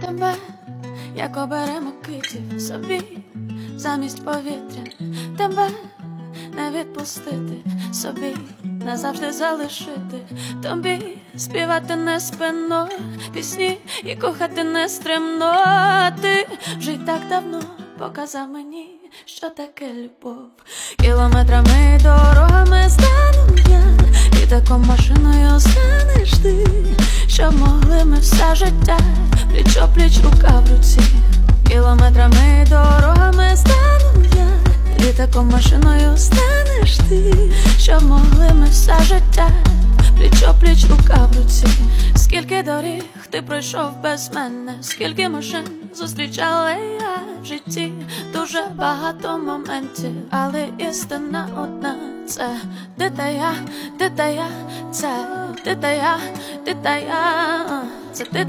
тебе, як оберемо квітів собі замість повітря, тебе не відпустити собі, назавжди залишити тобі, співати не спиною пісні і кохати не стримно. Ти вже й так давно показав мені, що таке любов. Кілометрами, дорогами стану я, літаком, машиною станеш ти, щоб могли ми все життя пліч-о-пліч, рука в руці. Кілометрами, дорогами стану я, літаком, машиною станеш ти, щоб могли ми все життя пліч-о-пліч, рука в руці. Скільки доріг ти пройшов без мене, скільки машин зустрічала я в житті, дуже багато моментів, але істина одна — це ти та я, ти та я, це ти та я, ти та я, це ти.